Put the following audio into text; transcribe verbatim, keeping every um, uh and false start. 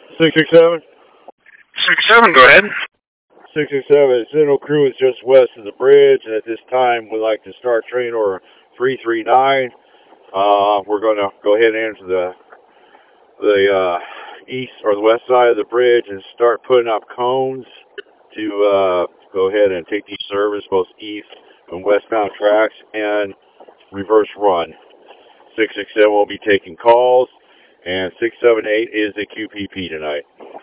six six seven? six seven, go ahead. six six seven, Sentinel crew is just west of the bridge, and at this time we'd like to start train order three three nine. Uh, we're going to go ahead and enter the the uh, east or the west side of the bridge and start putting up cones to uh, go ahead and take these service, both east and westbound tracks, and reverse run. six six seven will be taking calls, and six seven eight is the Q P P tonight.